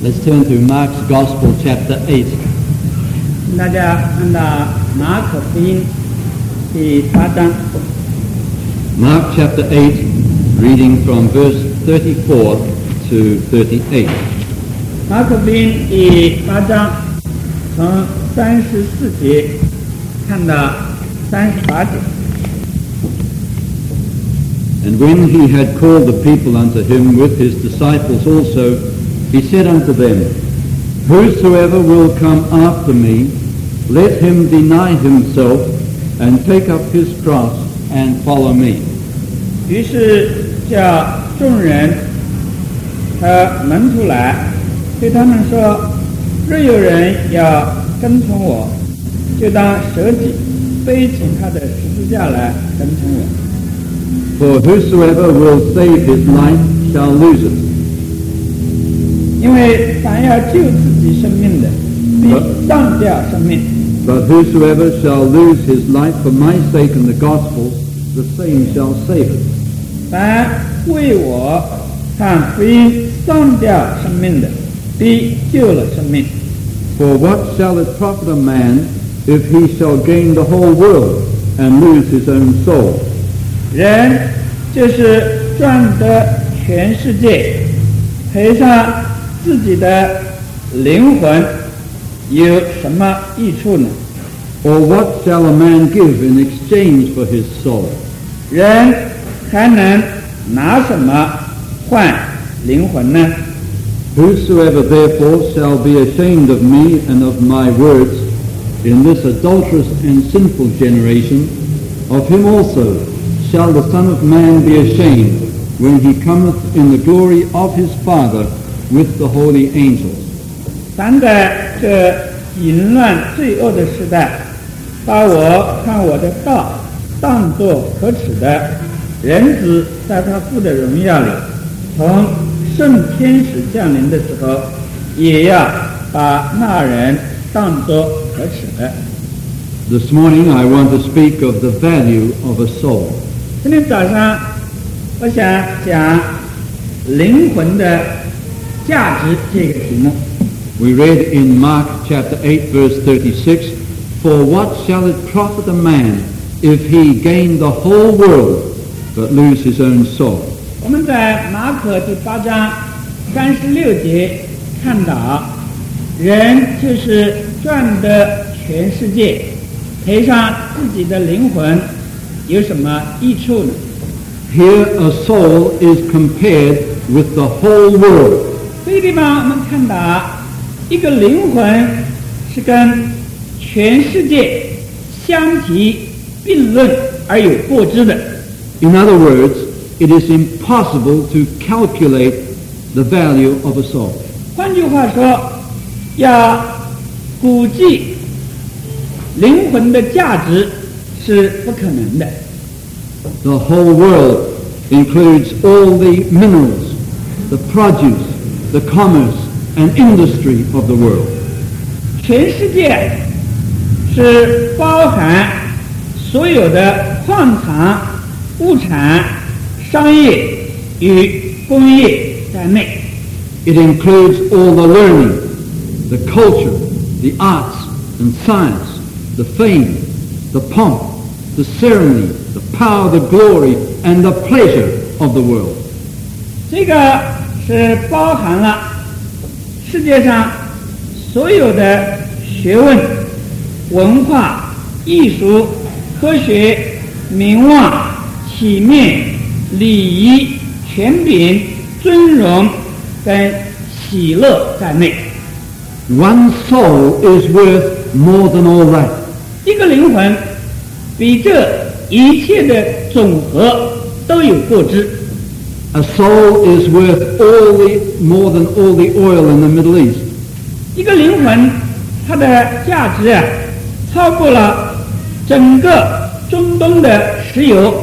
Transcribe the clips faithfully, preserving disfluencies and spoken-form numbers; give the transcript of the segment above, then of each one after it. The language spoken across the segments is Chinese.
Let's turn to Mark's Gospel, chapter eight. 大家看到马可福音第八章。 Mark chapter eight, reading from verse thirty-four to thirty-eight. 马可福音第八章从三十四节看到三十八节。 And when he had called the people unto him with his disciples also, he said unto them, Whosoever will come after me, let him deny himself, and take up his cross, and follow me. 于是叫众人和门徒来，对他们说：若有人要跟从我，就当舍己，背起他的十字架来跟从我。 For whosoever will save his life shall lose it. 因为凡要救自己生命的，必丧掉生命。 But whosoever shall lose his life for my sake and the gospel, the same shall save it. 凡为我看福音丧掉生命的，必救了生命。 For what shall it profit a man if he shall gain the whole world and lose his own soul? 人就是赚得全世界，赔上自己的灵魂，有什么益处呢？ Or what shall a man give in exchange for his soul? 人还能拿什么换灵魂呢？ Whosoever therefore shall be ashamed of me and of my words in this adulterous and sinful generation, of him also shall the Son of Man be ashamed when he cometh in the glory of his Father with the holy angels. 凡在这淫乱罪恶的时代，把我看我的道当作可耻的，人子在他父的荣耀里，从圣天使降临的时候，也要把那人当作可耻的。 This morning I want to speak of the value of a soul. 今天早上我想讲灵魂的价值这个题目。 We read in Mark chapter eight verse thirty-six, For what shall it profit a man if he gain the whole world but lose his own soul? 我们在马可第八章三十六节看到，人就是赚得全世界，赔上自己的灵魂，有什么益处呢？ Here a soul is compared with the whole world. 这个地方我们看到，一个灵魂是跟全世界相提并论而有过之的。 In other words, it is impossible to calculate the value of a soul. 换句话说，要估计灵魂的价值是不可能的。 The whole world includes all the minerals, the produce, the commerce and industry of the world. 全世界是包含所有的矿场、物产、商业与工业在内。 It includes all the learning, the culture, the arts and science, the fame, the pomp, the ceremony, the power, the glory, and the pleasure of the world. 这个是包含了世界上所有的学问、文化、艺术、科学、名望、体面、礼仪、权柄、尊荣跟喜乐在内。 One soul is worth more than all that. 一个灵魂比这一切的总和都有过之。 A soul is worth all the, more than all the oil in the Middle East. 一个灵魂，它的价值啊，超过了整个中东的石油，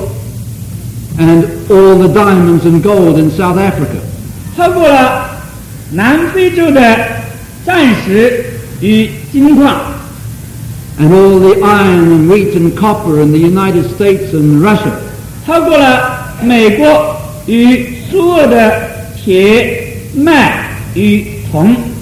And all the diamonds and gold in South Africa. 超过了南非洲的钻石与金矿， And all the iron and wheat and copper in the United States and Russia. 超过了美国与苏俄的铁、麦与铜。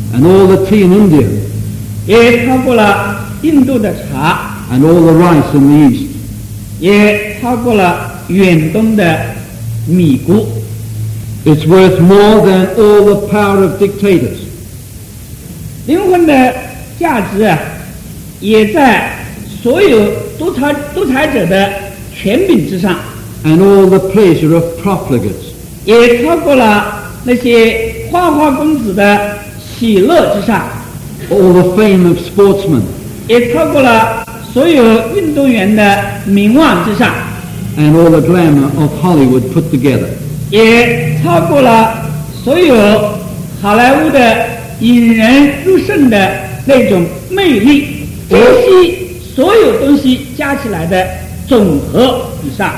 and all the tea in India, 也超过了印度的茶， and all the rice in the East. 也超过了远东的米谷。 It's worth more than all the power of dictators. 灵魂的价值啊，也在所有独裁独裁者的权柄之上， and all the pleasure of profligates. 也超过了那些花花公子的喜乐之上， all the fame of sportsmen, 也超过了所有运动员的名望之上， and all the glamour of Hollywood put together. 也超过了所有好莱坞的引人入胜的那种魅力，这些所有东西加起来的总和以上。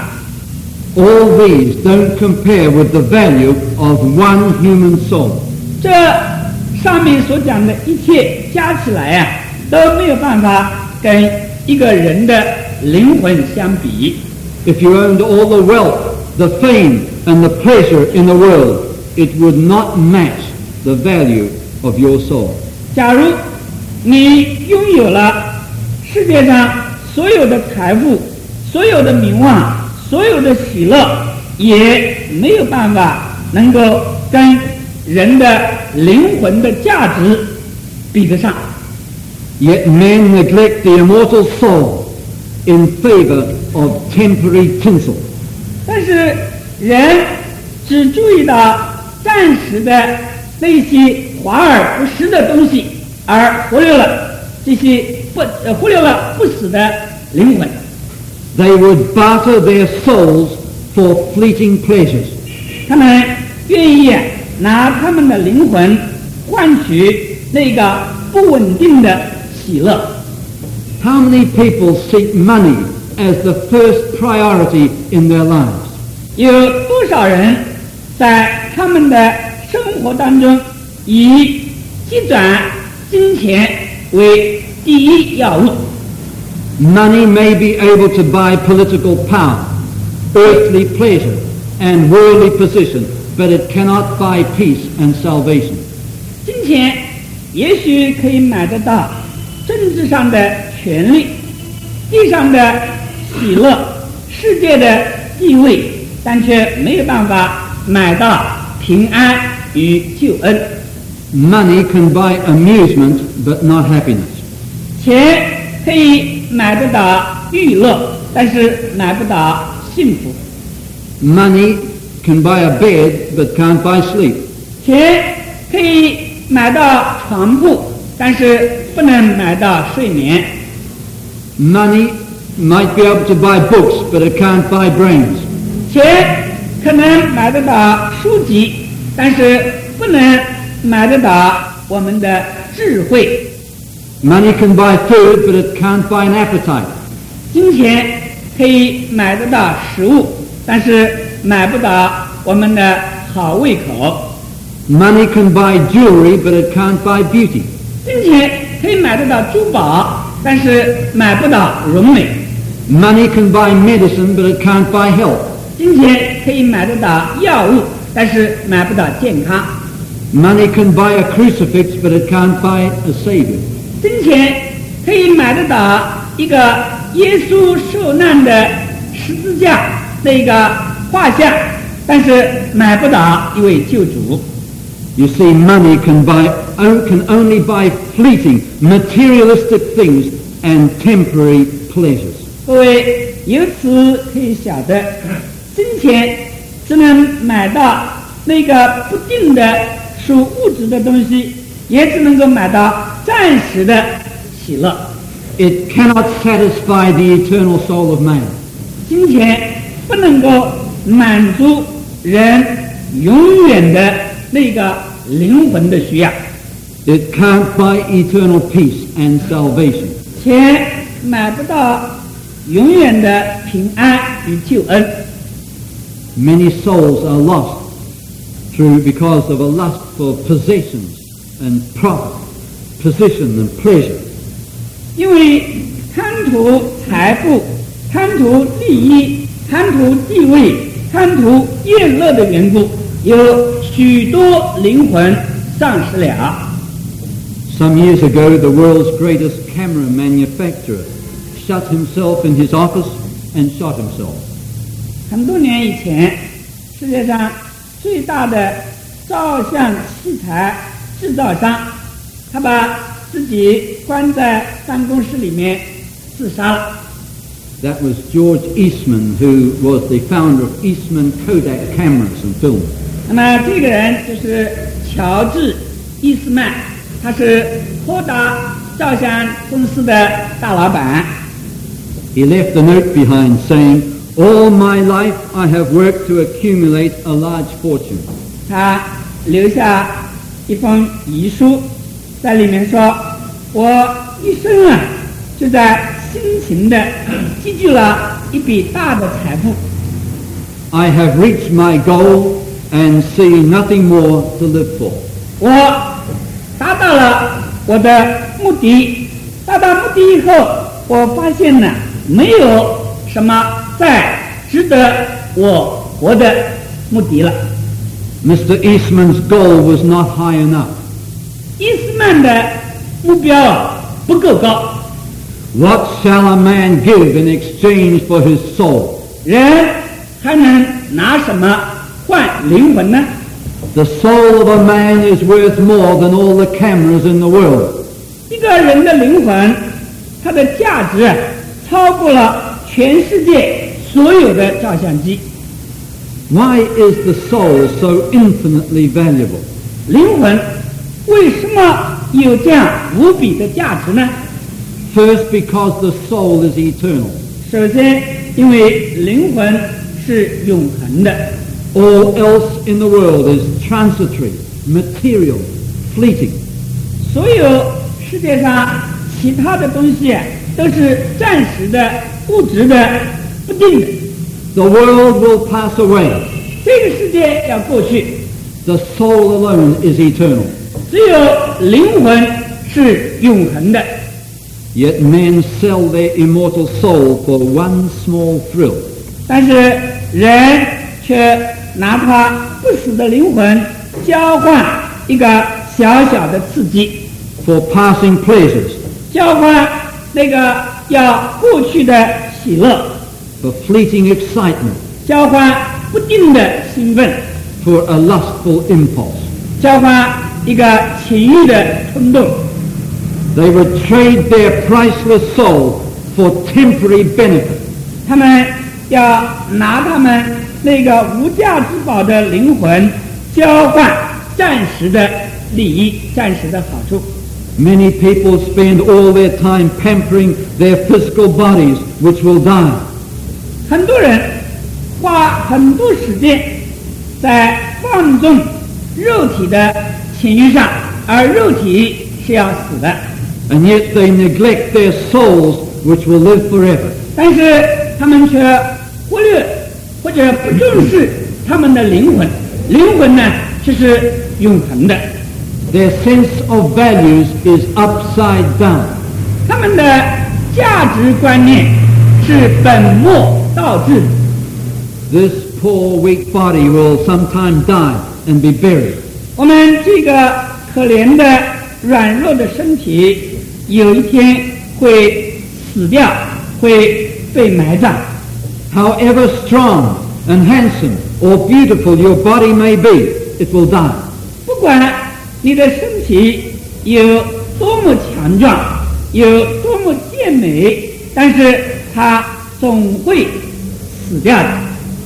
All these don't compare with the value of one human soul. 这上面所讲的一切加起来啊，都没有办法跟一个人的灵魂相比。 If you owned all the wealth, the fame, and the pleasure in the world, it would not match the value of your soul. 假如你拥有了世界上所有的财富、所有的名望、所有的喜乐，也没有办法能够跟人的灵魂的价值比得上。 Yet men neglect the immortal soul in favor of temporary tinsel. 但是人只注意到暂时的那些华而不实的东西，而忽略了这些不呃忽略了不死的灵魂。 They would barter their souls for fleeting pleasures. 他们愿意拿他们的灵魂换取那个不稳定的喜乐。 How many people seek money as the first priority in their lives? 有多少人在他们的生活当中以积攒金钱为第一要务？ Money may be able to buy political power, earthly pleasure, and worldly position, but it cannot buy peace and salvation. 金钱也许可以买得到政治上的权利、地上的喜乐、世界的地位，但却没有办法买到平安与救恩。 Money can buy amusement, but not happiness. 钱可以买得到娱乐，但是买不到幸福。 Money can buy a bed, but can't buy sleep. 钱可以买到床铺，但是不能买到睡眠。 Money might be able to buy books, but it can't buy brains. 钱可能买得到书籍，但是不能买得到我们的智慧。 Money can buy food, but it can't buy an appetite. 金钱可以买得到食物，但是买不到我们的好胃口。 Money can buy jewelry, but it can't buy beauty. 金钱可以买得到珠宝，但是买不到荣美。 Money can buy medicine, but it can't buy health. 金钱可以买得到药物，但是买不到健康。 Money can buy a crucifix, but it can't buy a savior. 金钱可以买得到一个耶稣受难的十字架那个画像，但是买不到一位救主。 You see, money can buy can only buy fleeting, materialistic things and temporary pleasures. 各位由此可以晓得，金钱只能买到那个不定的属物质的东西，也只能够买到暂时的喜乐。 It cannot satisfy the eternal soul of man. 金钱不能够满足人永远的那个灵魂的需要。 It can't buy eternal peace and salvation. 钱买不到永远的平安与救恩。 Many souls are lost through because of a lust for possessions and profit, position and pleasure. 因为贪图财富、贪图利益、贪图地位、贪图宴乐的缘故，有许多灵魂丧失了。 Some years ago, the world's greatest camera manufacturer shut himself in his office and shot himself. 很多年以前，世界上最大的照相器材制造商，他把自己关在办公室里面自杀了。 That was George Eastman, who was the founder of Eastman Kodak cameras and film. 那么这个人就是乔治·伊斯曼，他是柯达照相公司的大老板。 He left a note behind saying, "All my life I have worked to accumulate a large fortune." 他留下一封遗书，在里面说：“我一生啊，就在辛勤的积聚了一笔大的财富。 I have reached my goal and see nothing more to live for." 我达到了我的目的，达到目的以后，我发现呢，没有什么再值得我活的目的了。 Mister Eastman's goal was not high enough. 伊斯曼的目标不够高。 What shall a man give in exchange for his soul? 人还能拿什么换灵魂呢？ The soul of a man is worth more than all the cameras in the world. 一个人的灵魂，它的价值超过了全世界所有的照相机。 Why is the soul so infinitely valuable? 灵魂为什么有这样无比的价值呢？ First, because the soul is eternal. 首先，因为灵魂是永恒的， All else in the world is transitory, material, fleeting. 所有世界上其他的东西都是暂时的、物质的、不定的。 The world will pass away. 这个世界要过去， The soul alone is eternal. 只有灵魂是永恒的。 Yet men sell their immortal soul for one small thrill. 但是人却拿他不死的灵魂交换一个小小的刺激， For passing pleasures, 交换那个要过去的喜乐， for fleeting excitement, 交换不定的兴奋， for a lustful impulse. 交换一个情欲的冲动。 They would trade their priceless soul for temporary benefit. 他们要拿他们那个无价之宝的灵魂交换暂时的利益、暂时的好处。 Many people spend all their time pampering their physical bodies, which will die. 很多人花很多时间在放纵肉体的情欲上，而肉体是要死的。 And yet they neglect their souls, which will live forever. 但是他们却忽略或者不重视他们的灵魂，灵魂呢却是永恒的。 Their sense of values is upside down. 他们的价值观念是本末倒置的。 This poor weak body will sometime die and be buried. 我们这个可怜的软弱的身体，有一天会死掉，会被埋葬。 However strong and handsome or beautiful your body may be, it will die. 不管你的身体有多么强壮，有多么健美，但是它总会死掉的。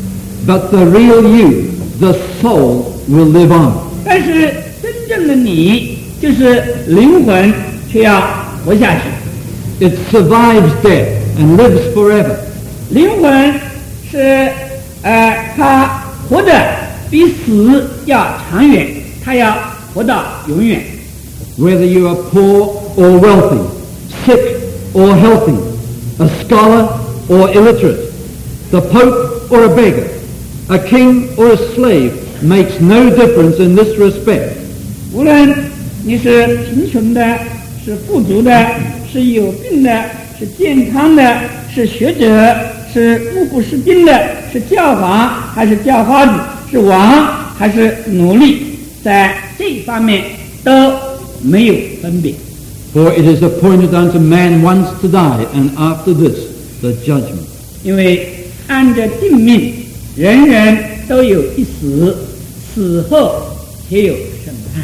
But the real you, the soul, will live on. 但是真正的你，就是灵魂，却要活下去。 It survives death and lives forever. 灵魂是呃，它活得比死要长远，它要活到永远。 Whether you are poor or wealthy, sick or healthy, a scholar or illiterate, the pope or a beggar, a king or a slave, makes no difference in this respect. 无论你是贫穷的，是富足的，是有病的，是健康的，是学者，是目不识丁的，是教皇还是叫花子，是王还是奴隶，在这一方面都没有分别。 For it is appointed unto man once to die, and after this the judgment. 因为按着定命，人人都有一死，死后且有审判。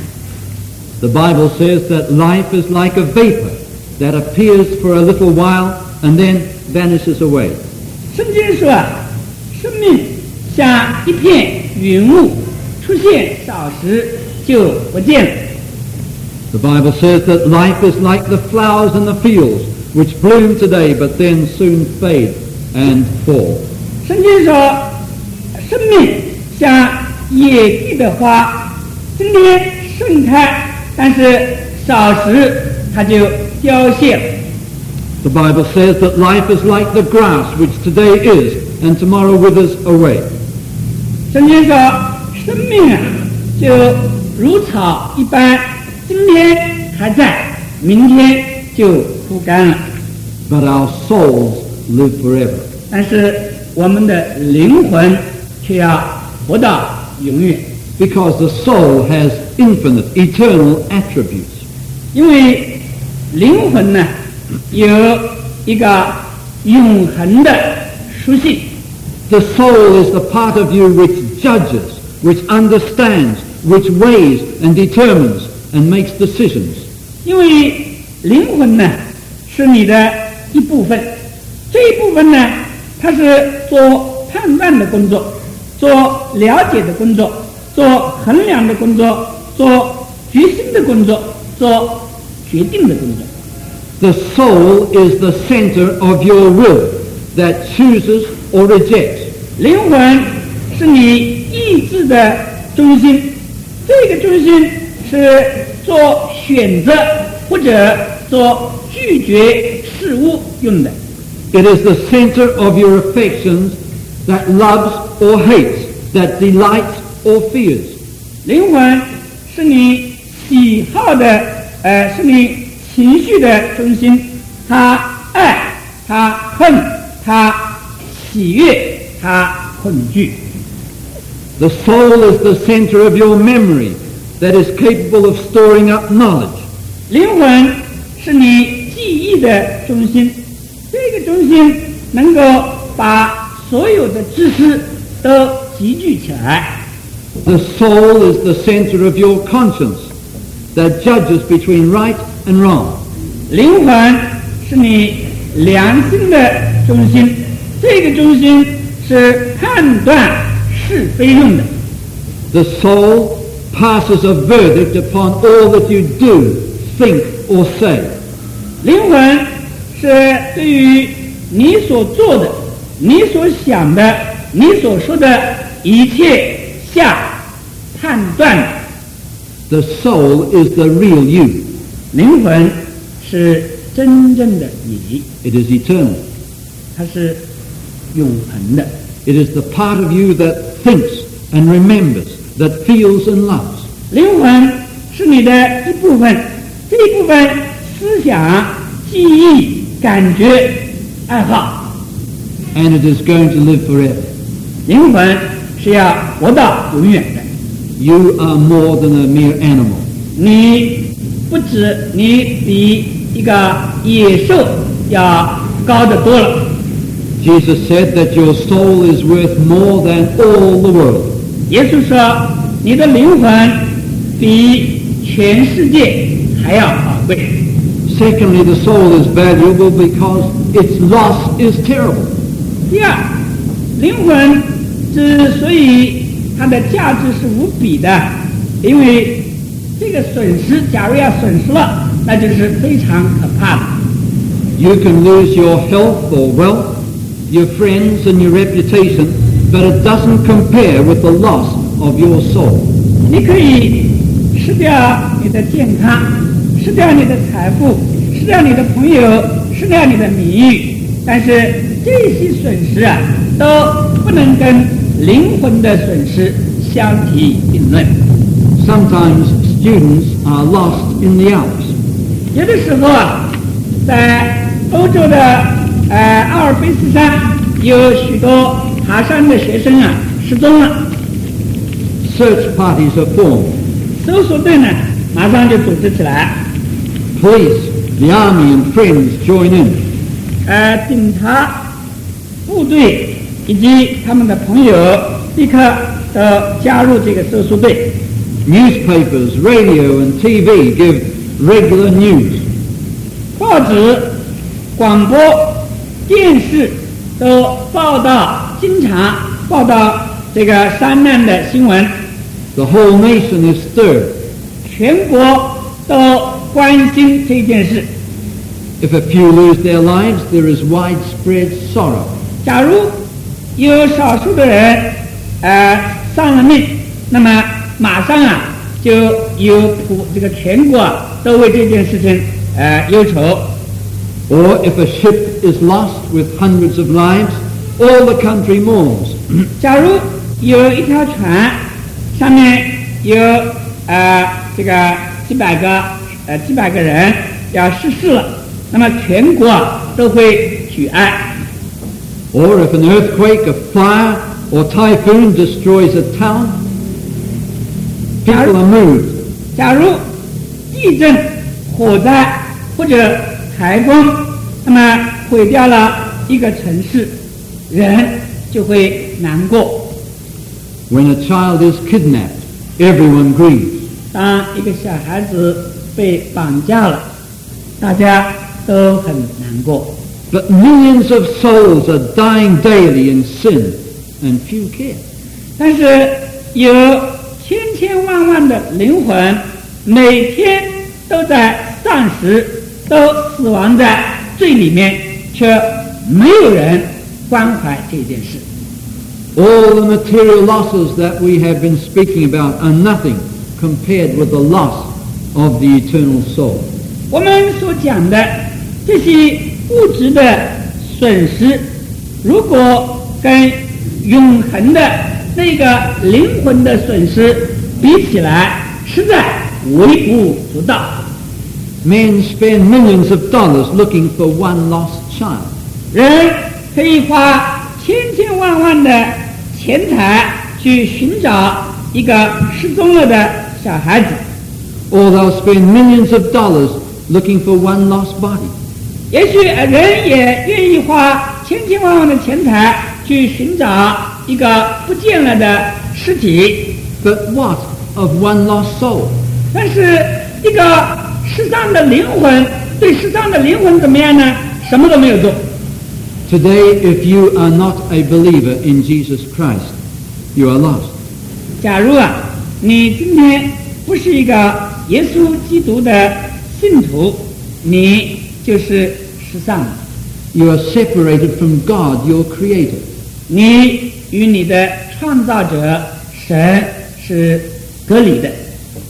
The Bible says that life is like a vapor that appears for a little while and then vanishes away. 圣经说啊，生命像一片云雾，出现少时就不见了。 The Bible says that life is like the flowers in the fields, which bloom today but then soon fade and fall. 圣经说，生命像野地的花，今天盛开，但是少时它就凋谢了。 The Bible says that life is like the grass, which today is and tomorrow withers away. 圣经说，生命啊，就如草一般，今天还在，明天就枯干了。 But our souls live forever. 但是我们的灵魂却要活到永远， Because the soul has infinite, eternal attributes. 因为灵魂呢有一个永恒的属性。 The soul is the part of you which judges, which understands, which weighs and determines and makes decisions. 因为灵魂呢是你的一部分，这一部分呢它是做判断的工作，做了解的工作，做衡量的工作，做决心的工作，做决定的工作。 The soul is the center of your will that chooses or rejects. 灵魂是你意志的中心，这个中心是做选择或者做拒绝事物用的。 It is the center of your affections that loves or hates, that delights or fears. 灵魂是你喜好的，呃，是你情绪的中心。他爱，他恨，他喜悦，他恐惧。 The soul is the center of your memory that is capable of storing up knowledge. 灵魂是你记忆的中心，这个中心能够把所有的知识都集聚起来。 The soul is the center of your conscience that judges between right and wrong. 灵魂是你良心的中心，这个中心是判断是非用的。 The soul passes a verdict upon all that you do, think or say. 灵魂是对于你所做的、你所想的、你所说的一切下判断的。 The soul is the real you. 灵魂是真正的你， It is eternal. 它是永恒的。 It is the part of you that thinks and remembers, that feels and loves. 灵魂是你的一部分，这一部分思想、记忆、感觉、爱好。 And it is going to live forever. 灵魂是要活到永远的。 You are more than a mere animal. 你不止，你比一个野兽要高得多了。 Jesus said that your soul is worth more than all the world. 耶稣说，你的灵魂比全世界还要宝贵。 Secondly, the soul is valuable because its loss is terrible. 第二，灵魂之所以它的价值是无比的，因为这个损失，假如要损失了，那就是非常可怕的。 You can lose your health or wealth, your friends and your reputation, but it doesn't compare with the loss of your soul. 你可以失掉你的健康，失掉你的财富，失掉你的朋友，失掉你的名誉，但是这些损失啊，都不能跟灵魂的损失相提并论。 Sometimes students are lost in the Alps. 有的时候啊，在欧洲的呃阿尔卑斯山有许多爬山的学生啊失踪了。 Search parties are formed. 搜索队呢马上就组织起来。 Police, the army and friends join in. 呃，警察、部队以及他们的朋友立刻都加入这个搜索队。 Newspapers, radio and T V give regular news. 报纸、广播、电视都报道，经常报道这个山难的新闻。 The whole nation is stirred. 全国都关心这件事。 If a few lose their lives, there is widespread sorrow. 假如有少数的人呃丧了命，那么马上啊就有普这个全国都为这件事情呃忧愁。 Or if a ship is lost with hundreds of lives, all the country mourns. 假如有一条船上面有呃这个几百个呃几百个人要逝世了，那么全国都会举哀。 Or if an earthquake, a fire, or typhoon destroys a town, people are moved. 假如地震、火灾或者台风，那么毁掉了一个城市，人就会难过。 When a child is kidnapped, everyone grieves. 当一个小孩子被绑架了，大家都很难过。 But millions of souls are dying daily in sin, and few care. 但是有千千万万的灵魂，每天都在丧失，都死亡在罪里面，却没有人关怀这件事。 All the material losses that we have been speaking about are nothing compared with the loss of the eternal soul. 我们所讲的这些物质的损失，如果跟永恒的那个灵魂的损失比起来，实在微不足道。 Men spend millions of dollars looking for one lost child. 人可以花千千万万的钱财去寻找一个失踪了的小孩子， Or they'll spend millions of dollars looking for one lost body. 也许人也愿意花千千万万的钱财去寻找一个不见了的尸体。 But what of one lost soul? 但是一个世上的灵魂，对世上的灵魂怎么样呢？什么都没有做。 Today, if you are not a believer in Jesus Christ, you are lost. 假如啊，你今天不是一个耶稣基督的信徒，你就是失丧的。 You are separated from God, your Creator. 你与你的创造者神是隔离的。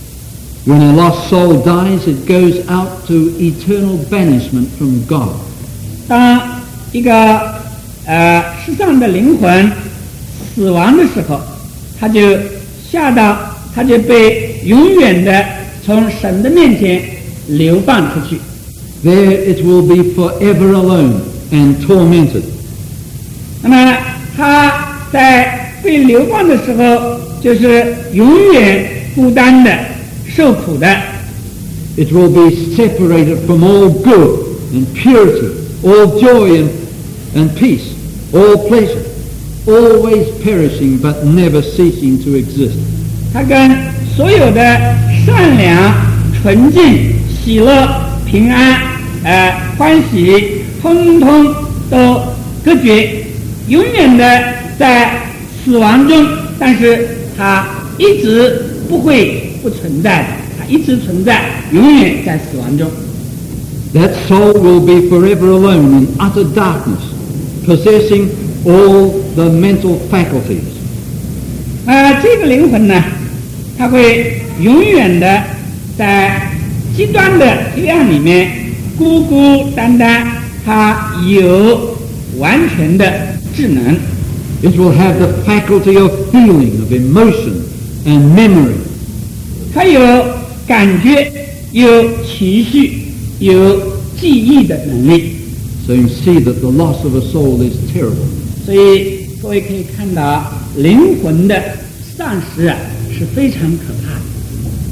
When a lost soul dies, it goes out to eternal banishment from God. 当一个呃失丧的灵魂死亡的时候，他就下到，他就被永远的从神的面前流放出去。 There it will be forever alone and tormented. 那么他在被流放的时候，就是永远孤单的、受苦的。 It will be separated from all good and purity, all joy and, and peace, all pleasure, always perishing but never ceasing to exist. 他跟所有的善良、纯净、喜乐、平安、呃欢喜，通通都隔绝，永远的在死亡中，但是他一直不会不存在的，他一直存在，永远在死亡中。 That soul will be forever alone in utter darkness, possessing all the mental faculties. 呃，这个灵魂呢，它会永远的在极端的黑暗里面孤孤单单，它有完全的智能。 It will have the faculty of feeling, of emotion and memory. 它有感觉，有情绪，有记忆的能力。 So you see that the loss of a soul is terrible. 所以各位可以看到，灵魂的丧失啊是非常可怕的。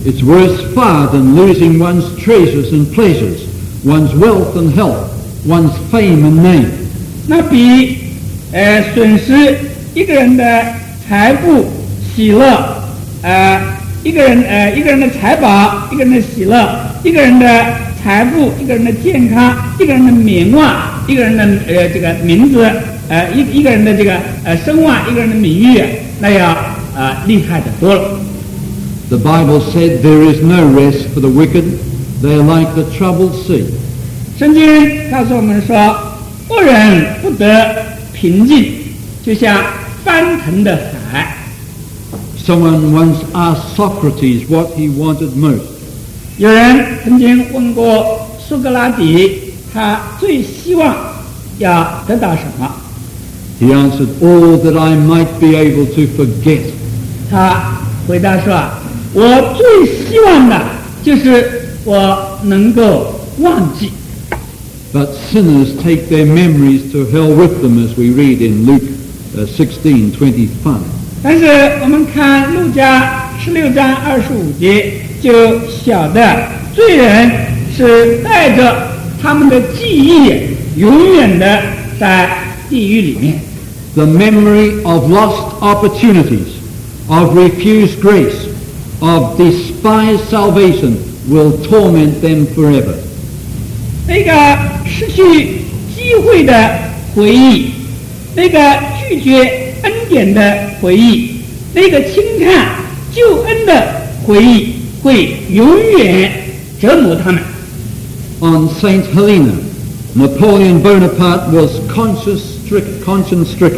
It's worse far than losing one's treasures and pleasures, one's wealth and health, one's fame and name. 那比呃损失一个人的财富、喜乐，呃一个人呃一个人的财宝，一个人的喜乐，一个人的财富，一个人的健康，一个人的名望，一个人的呃这个名字，呃一一个人的这个呃声望，一个人的名誉，那要呃厉害的多了。 The Bible said there is no rest for the wicked. They are like the troubled sea. 圣经告诉我们说，恶人不得平静，就像翻腾的海。 Someone once asked Socrates what he wanted most. 有人曾经问过苏格拉底，他最希望要得到什么？ He answered, all that I might be able to forget. 他回答说，我最希望的就是我能够忘记。 But sinners take their memories to hell with them, as we read in Luke uh, sixteen twenty-five. 但是我们看路加十六章二十五节，就晓得罪人是带着他们的记忆永远的在地狱里面。 The memory of lost opportunities, of refused grace, of despised salvation will torment them forever. 那个失去机会的回忆，那个拒绝恩典的回忆，那个轻看救恩的回忆，会永远折磨他们。 On Saint Helena, Napoleon Bonaparte was conscience-stricken. conscience-stricken.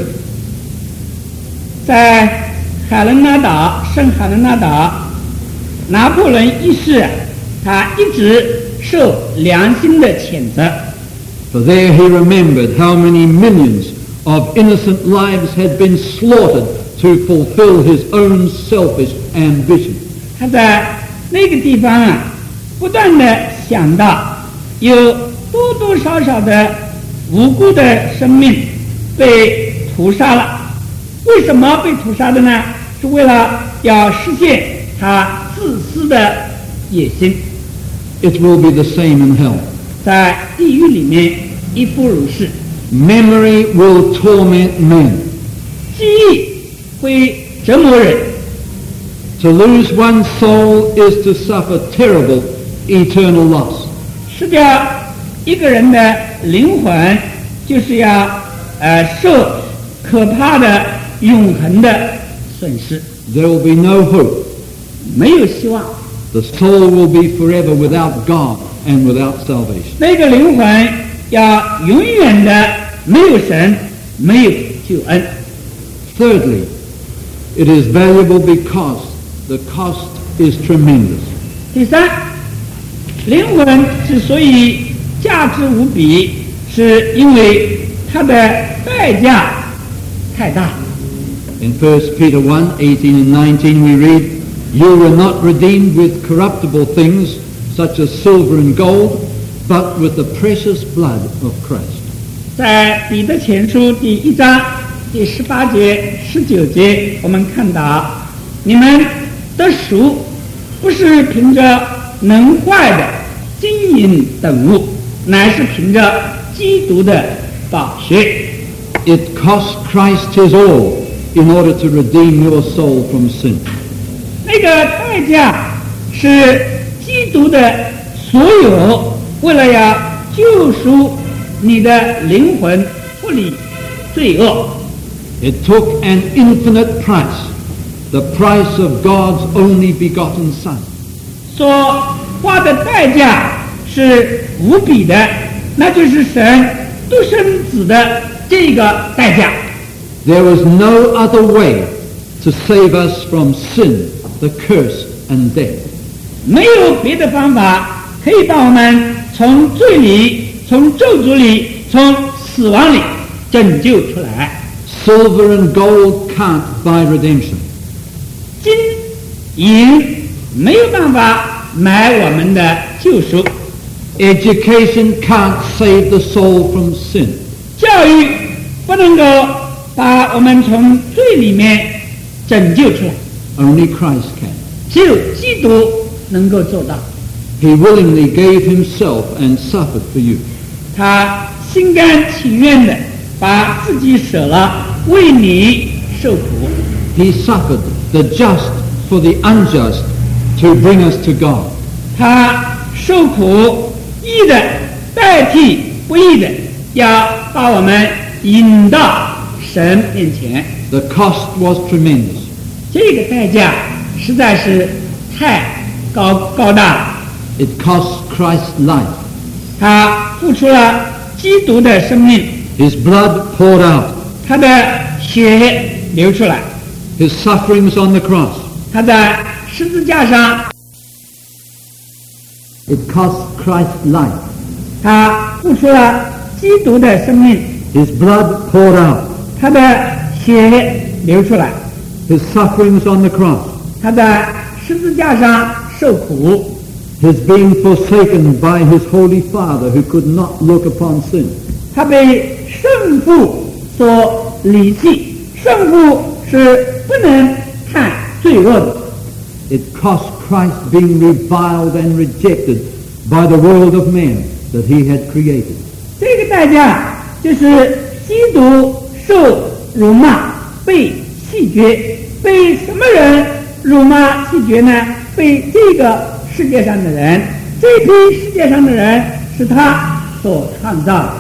在海伦娜岛，圣海伦娜岛，拿破仑一世，他一直受良心的谴责。 For there he remembered how many millions of innocent lives had been slaughtered to fulfill his own selfish ambition. 他在那个地方啊，不断的想到有多多少少的无辜的生命被屠杀了。为什么被屠杀的呢？是为了要实现他自私的野心。 It will be the same in hell. 在地狱里面亦复如是。 Memory will torment men. 记忆会折磨人。 To lose one's soul is to suffer terrible eternal loss. 失掉一个人的灵魂，就是要呃受可怕的永恒的损失。 There will be no hope. 没有希望。 The soul will be forever without God and without salvation. 那个灵魂要永远的没有神，没有救恩。 Thirdly, it is valuable because the cost is tremendous. 第三，灵魂之所以价值无比，是因为它的代价太大。 In First Peter one, eighteen and nineteen we read, You were not redeemed with corruptible things, such as silver and gold, but with the precious blood of Christ. 在彼得前书第一章第十八节、十九节，我们看到，你们得赎，不是凭着能坏的金银等物，乃是凭着基督的宝血。 It cost Christ his all in order to redeem your soul from sin. 那个代价是基督的所有，为了要救赎你的灵魂，脱离罪恶。 It took an infinite price, the price of God's only begotten Son. 所花的代价是无比的，那就是神独生子的这个代价。 There was no other way to save us from sin, the curse, and death. 没有别的方法可以把我们从罪里、从咒诅里、从死亡里拯救出来。 Silver and gold can't buy redemption. 金银没有办法买我们的救赎， Education can't save the soul from sin. 教育不能够把我们从罪里面拯救出来， Only Christ can. 只有基督能够做到。 He willingly gave himself and suffered for you. 他心甘情愿的把自己舍了，为你受苦。 He suffered the just for the unjust to bring us to God. 他受苦，义的代替不义的，要把我们引到神面前。 The cost was tremendous. 这个代价实在是太高高大了。 It cost Christ's life. 他付出了基督的生命， His blood poured out. 他的血流出来， His sufferings on the cross. 他在十字架上， It cost Christ's life. 他付出了基督的生命， His blood poured out. 他的血流出来， His sufferings on the cross. 他在十字架上受苦， His being forsaken by his holy Father who could not look upon sin. 他被圣父所离弃，圣父是不能看罪恶的。 It cost Christ being reviled and rejected by the world of men that he had created. 这个代价就是基督受辱骂，被弃绝。被什么人辱骂弃绝呢？被这个世界上的人，这批世界上的人是他所创造的。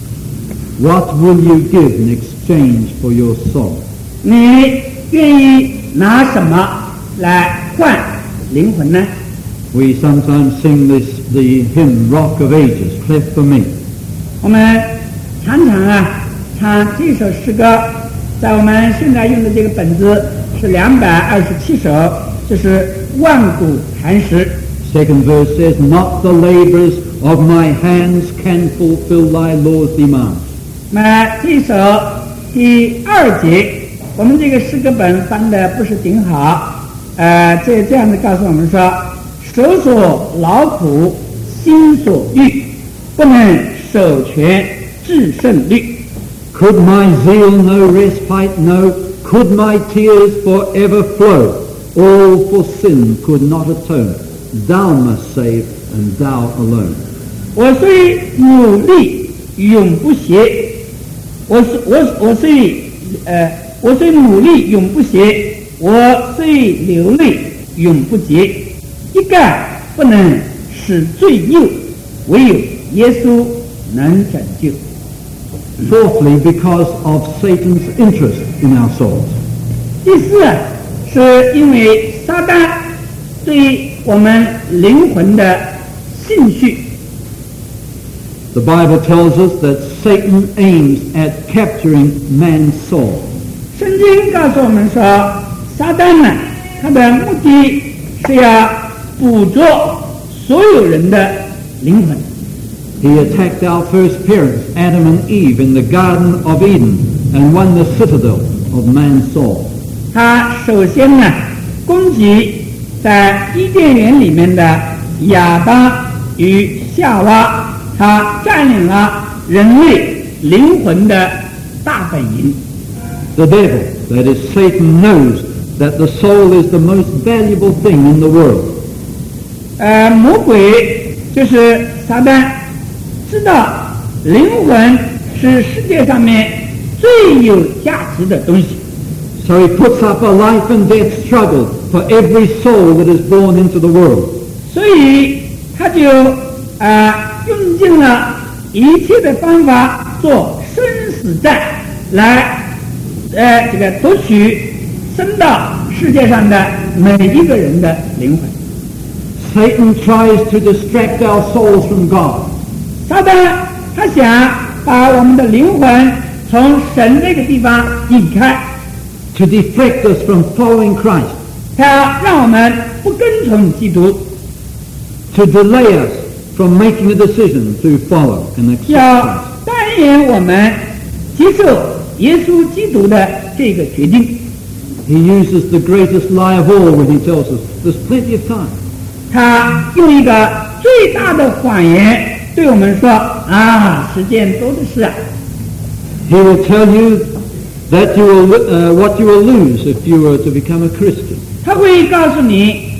What will you give in exchange for your soul? 你愿意拿什么来换灵魂呢？ We sometimes sing this, the hymn, Rock of Ages, cleft for me. 我们常常啊唱这首诗歌，在我们现在用的这个本子是两百二十七首，这是万古寒食。 Second verse says, Not the labours of my hands can fulfill thy law's demands. 那这首第二节，我们这个诗歌本翻的不是挺好，呃，这这样的告诉我们说，手所劳苦，心所欲，不能守全至胜律。 Could my zeal no respite know? Could my tears forever flow? All for sin could not atone. Thou must save, and thou alone. 我虽努力永不歇，我虽我我虽呃我虽努力永不歇，我虽流泪永不竭，一概不能使罪疚，唯有耶稣能拯救。 Fourthly, because of Satan's interest in our souls. 第四是因为撒旦对我们灵魂的兴趣。 The Bible tells us that Satan aims at capturing man's soul. 圣经告诉我们说，撒旦呢，他的目的是要捕捉所有人的灵魂。 He attacked our first parents, Adam and Eve, in the Garden of Eden and won the citadel of man's soul. 他首先呢，攻击在伊甸园里面的亚当与夏娃，他占领了人类灵魂的大本营。 The devil, that is Satan, knows that the soul is the most valuable thing in the world. 呃，魔鬼就是撒旦，知道灵魂是世界上面最有价值的东西。 So he puts up a life and death struggle for every soul that is born into the world. 所以他就呃用尽了一切的方法做生死战，来呃这个夺取生到世界上的每一个人的灵魂。 Satan tries to distract our souls from God. 撒旦他想把我们的灵魂从神这个地方引开， to deflect us from following Christ, 他要让我们不跟从基督， to delay us from making a decision to follow and accept 要 Christ. 耽延我们接受耶稣基督的这个决定。 He uses the greatest lie of all when he tells us there's plenty of time. 他用一个最大的谎言对我们说啊，时间多的是啊。 He will tell you that you will, uh, what you will lose if you were to become a Christian. 他会告诉你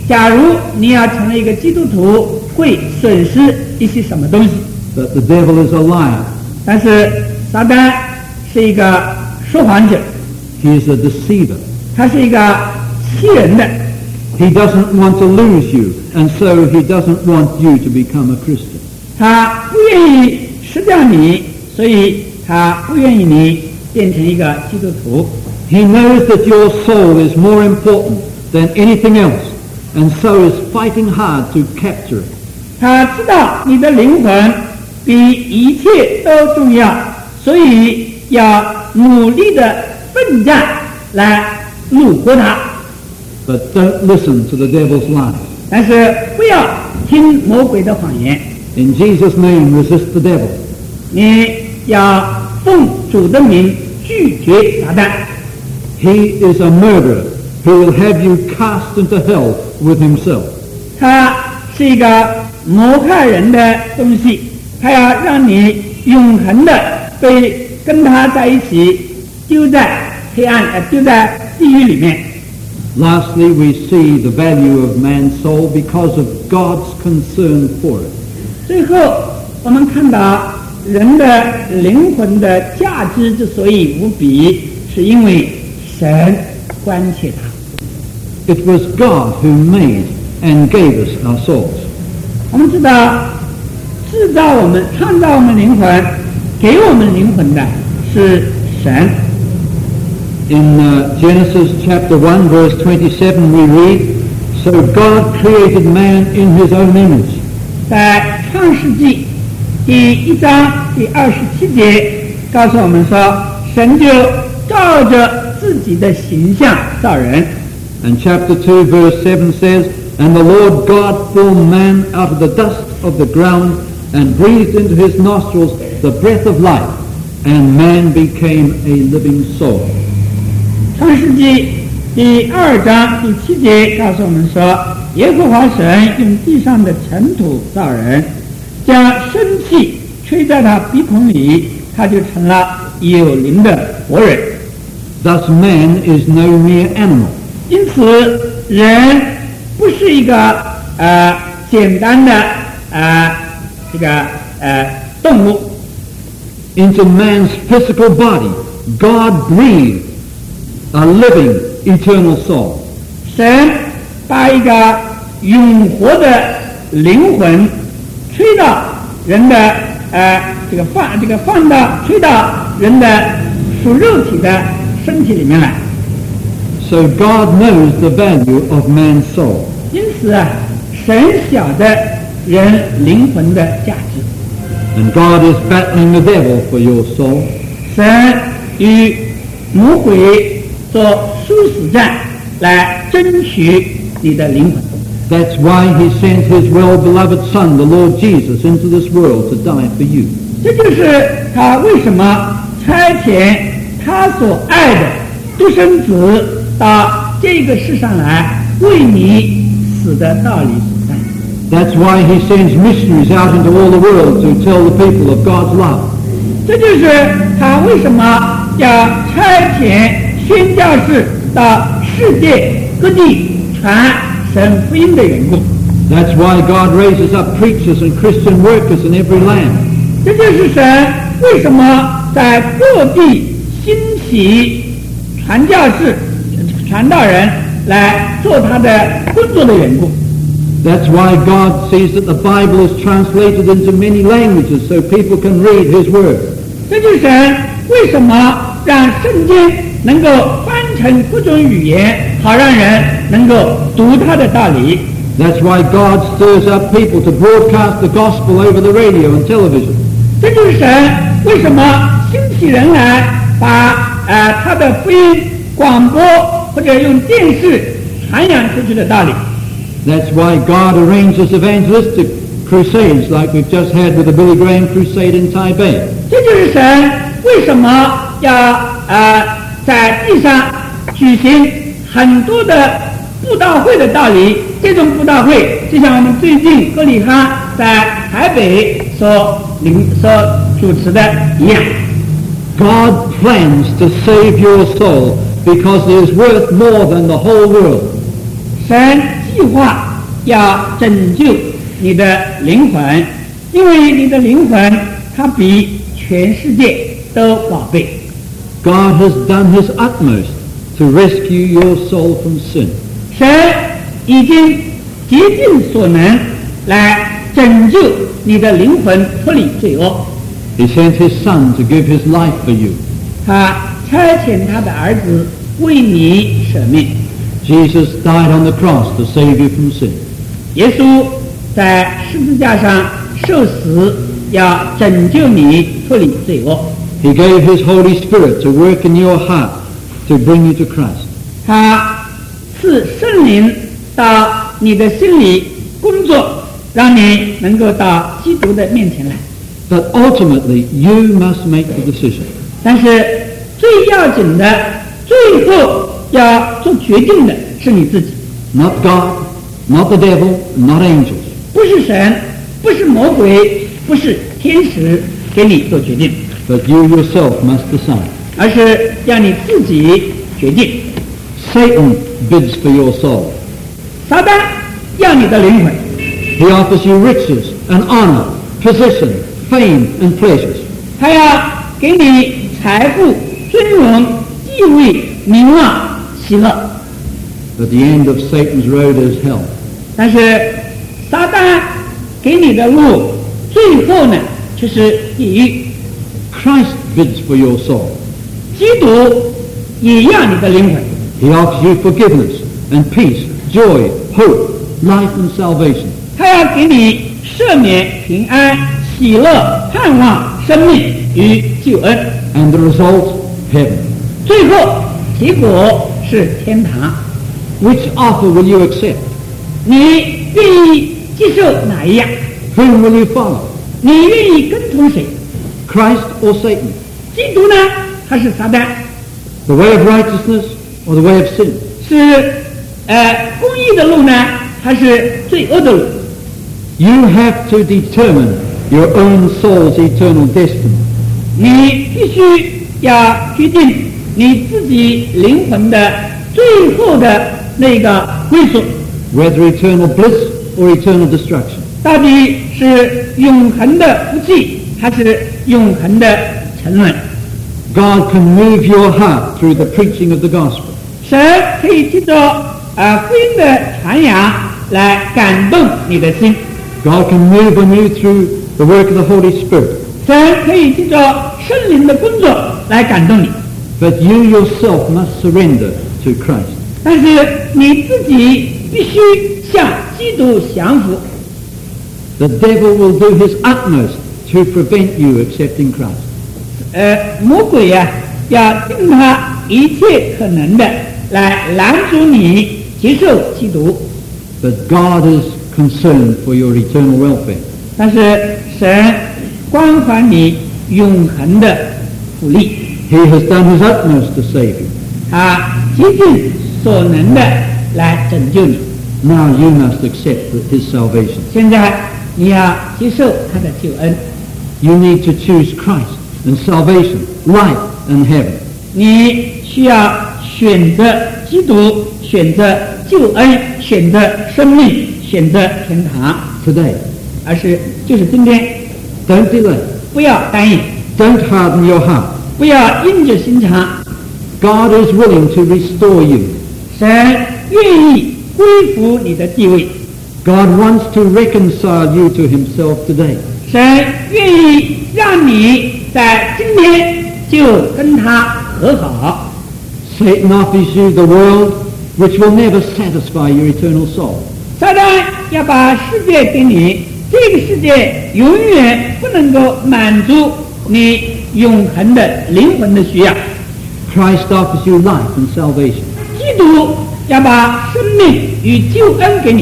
假如你要成为一个基督徒，会损失一些什么东西。 But the devil is a liar. 但是撒旦是一个说谎者， He is a deceiver. 他是一个欺人的。 He doesn't want to lose you, and so he doesn't want you to become a Christian. 他不愿意失掉你，所以他不愿意你变成一个基督徒。 He knows that your soul is more important than anything else, and so is fighting hard to capture it. 他知道你的灵魂比一切都重要，所以要努力的奋战来虏获它。 But don't listen to the devil's lies. 但是不要听魔鬼的谎言， In Jesus' name, resist the devil. 你要奉主的名拒绝撒旦。 He is a murderer who will have you cast into hell with himself. 他是一个谋害人的东西，他要让你永恒的被跟他在一起丢在黑暗呃丢在地狱里面。 Lastly, we see the value of man's soul because of God's concern for it. 最后我们看到人的灵魂的价值之所以无比，是因为神关切他。 It was God who made and gave us our souls. 我们知道制造我们创造我们灵魂给我们灵魂的是神。 In uh, Genesis chapter one, verse twenty-seven, we read, So God created man in his own image. 在创世纪第一章第二十七节告诉我们说，神就照着自己的形象造人。 And chapter two, verse seven says, And the Lord God formed man out of the dust of the ground and breathed into his nostrils the breath of life, and man became a living soul. 创世纪第二章第七节告诉我们说，耶和华神用地上的尘土造人，将生气吹在他鼻孔里，他就成了有灵的活人。 Thus man is no mere animal. 因此，人不是一个呃简单的呃这个呃动物。 Into man's physical body, God breathed a living, eternal soul. 神把一个永活的灵魂吹到人的呃这个放这个放到吹到人的属肉体的身体里面来。 So God knows the value of man's soul. 因此啊，神晓得人灵魂的价值。 And God is battling the devil for your soul. 神与魔鬼做殊死战，来争取你的灵魂。 That's why he sent his well-beloved Son, the Lord Jesus, into this world to die for you. 这就是他为什么差遣他所爱的独生子到这个世上来，为你死的道理所在。 That's why he sends missionaries out into all the world to tell the people of God's love. 这就是他为什么要差遣宣教士到世界各地传神福音的缘故。 That's why God raises up preachers and Christian workers in every land. 这就是神为什么在各地兴起传教士、传道人来做他的工作的缘故。 That's why God sees that the Bible is translated into many languages so people can read his word. 这就是神为什么让圣经能够翻成各种语言，好让人能够读他的道理。 That's why God stirs up people to broadcast the gospel over the radio and television. 这就是神为什么兴起人来把呃他的福音广播或者用电视传扬出去的道理。 That's why God arranges evangelistic crusades like we've just had with the Billy Graham crusade in Taipei. 这就是神为什么要呃在地上举行很多的布道会的道理。这种布道会就像我们最近哥里哈在台北所领所主持的一样。 God plans to save your soul because it is worth more than the whole world. 神计计划要拯救你的灵魂，因为你的灵魂它比全世界都宝贝。 God has done his utmost to rescue your soul from sin. 神已经竭尽所能来拯救你的灵魂脱离罪恶。 He sent his Son to give his life for you. 他差遣他的儿子为你舍命。 Jesus died on the cross to save you from sin. 耶稣在十字架上受死，要拯救你脱离罪恶。 He gave his Holy Spirit to work in your heart to bring you to Christ. 他赐圣灵到你的心里工作，让你能够到基督的面前来。 But ultimately, you must make the decision. 但是最要紧的，最后要做决定的是你自己， Not God, not the devil, not angels. 不是神，不是魔鬼，不是天使给你做决定， But you yourself must decide. 而是要你自己决定。 Satan bids for your soul. 撒旦要你的灵魂， He offers you riches and honor, position, fame and pleasures. 他要给你财富、尊荣、地位、名望、喜乐。 But the end of Satan's road is hell. 但是撒旦给你的路，最后呢却是地狱。 Christ bids for your soul. 基督也要你的灵魂， He offers you forgiveness and peace, joy, hope, life and salvation. 他要给你赦免、平安、喜乐、盼望、生命与救恩。 And the result, heaven. 最后结果是天堂。 Which offer will you accept? 你愿意接受哪一样？ Whom will you follow? 你愿意跟从谁？ Christ or Satan? 基督呢，还是撒旦？ The way of righteousness or the way of sin? 是呃公义的路呢，还是罪恶的路？ You have to determine your own soul's eternal destiny. 你必须要决定你自己灵魂的最后的那个归属， Whether eternal bliss or eternal destruction. 到底是永恒的福气，还是永恒的沉沦？ God can move your heart through the preaching of the gospel. 神可以借着呃福音的传扬来感动你的心， God can move on you through the work of the Holy Spirit. 神可以借着圣灵的工作来感动你。 But you yourself must surrender to Christ. 但是你自己必须向基督降服。 The devil will do his utmost to prevent you accepting Christ. 呃，魔鬼呀、要尽他一切可能的来拦阻你接受基督。 But God is concerned for your eternal welfare. 但是神关怀你永恒的福利， He has done his utmost to save you. 他竭尽所能的来拯救你。 Now you must accept his salvation. 现在你要接受他的救恩， You need to choose Christ and salvation, life and heaven. 你需要选择基督，选择救恩，选择生命，选择天堂， Today, 而是就是今天， don't delay. 不要答应， Don't harden your heart. 不要硬着心肠。 God is willing to restore you. 神愿意恢复你的地位， God wants to reconcile you to himself today. 神愿意让你在今天就跟他和好。 Satan offers you the world which will never satisfy your eternal soul. 撒旦要把世界给你，这个世界永远不能够满足你永恒的灵魂的需要。 Christ offers you life and salvation. 基督要把生命与救恩给你，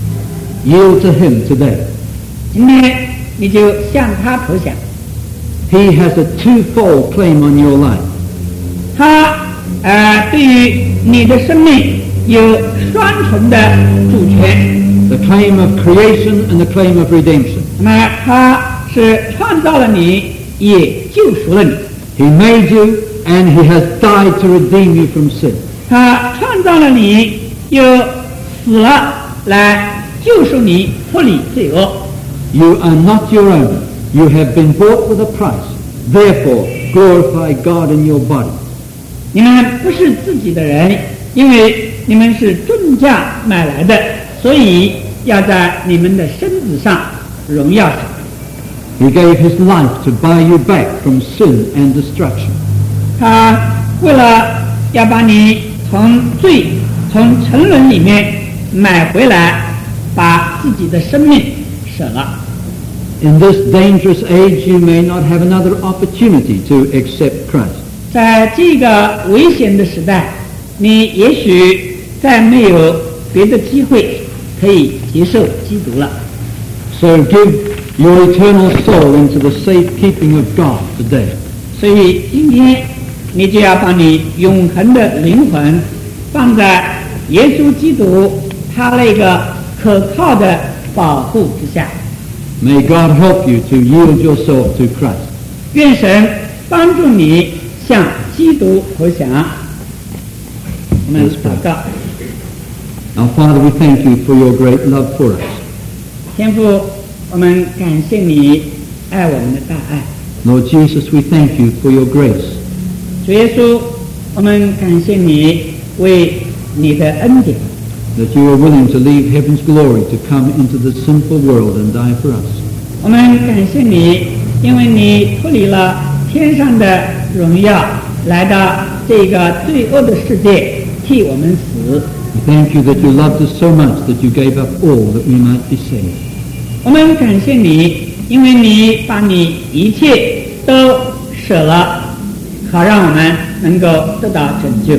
Yield to him today. 今天你就向他投降。 He has a twofold claim on your life. 他呃对于你的生命有双重的主权。 The claim of creation and the claim of redemption. 那么他是创造了你，也救赎了你。 He made you and he has died to redeem you from sin. 他创造了你，又死了来救赎你脱离罪恶。 You are not your own. You have been bought with a price. Therefore, glorify God in your body. 你们不是自己的人，因为你们是重价买来的，所以要在你们的身子上荣耀神。 He gave his life to buy you back from sin and destruction. 他为了要把你从罪、从沉沦里面买回来，把自己的生命舍了。 In this dangerous age, you may not have another opportunity to accept Christ. 在这个危险的时代，你也许再没有别的机会可以接受基督了。 So give your eternal soul into the safekeeping of God today. 所以今天你就要把你永恒的灵魂放在耶稣基督他那个可靠的保护之下。 May God help you to yield yourself to Christ. 愿神帮助你向基督投降。我们祷告。 Our Father, we thank you for your great love for us. 天父，我们感谢你爱我们的大爱。 Lord Jesus, we thank you for your grace. 主耶稣，我们感谢你为你的恩典， That you are willing to leave heaven's glory to come into the sinful world and die for us. 我们感谢你，因为你脱离了天上的荣耀，来到这个罪恶的世界，替我们死。 We thank you that you loved us so much that you gave up all that we might be saved. 我们感谢你，因为你把你一切都舍了，好让我们能够得到拯救。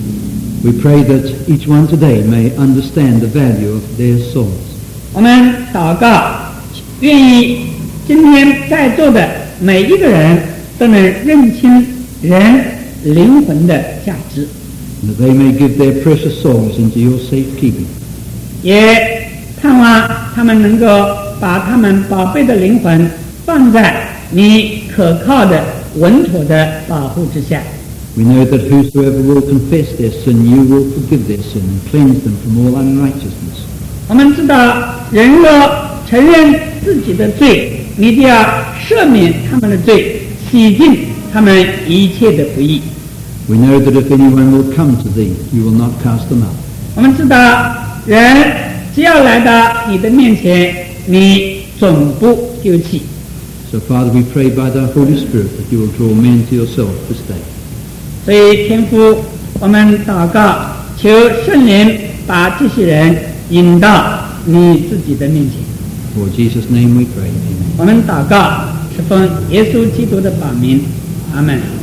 We pray that each one today may understand the value of their souls. 我们祷告，愿意今天在座的每一个人都能认清人灵魂的价值， And that they may give their precious souls into your safekeeping. 也盼望他们能够把他们宝贝的灵魂放在你可靠的、稳妥的保护之下。 We know that whosoever will confess their sin, you will forgive their sin and cleanse them from all unrighteousness. 我们知道，人若承认自己的罪，你就要赦免他们的罪，洗净他们一切的不义。 We know that if anyone will come to thee, you will not cast them out. 我们知道，人只要来到你的面前，你总不丢弃。 So, Father, we pray by thy Holy Spirit that you will draw men to yourself this day. 所以，天父，我们祷告，求圣灵把这些人引到你自己的面前。 For Jesus' name we pray. Amen. 我们祷告，是奉耶稣基督的宝名，阿门。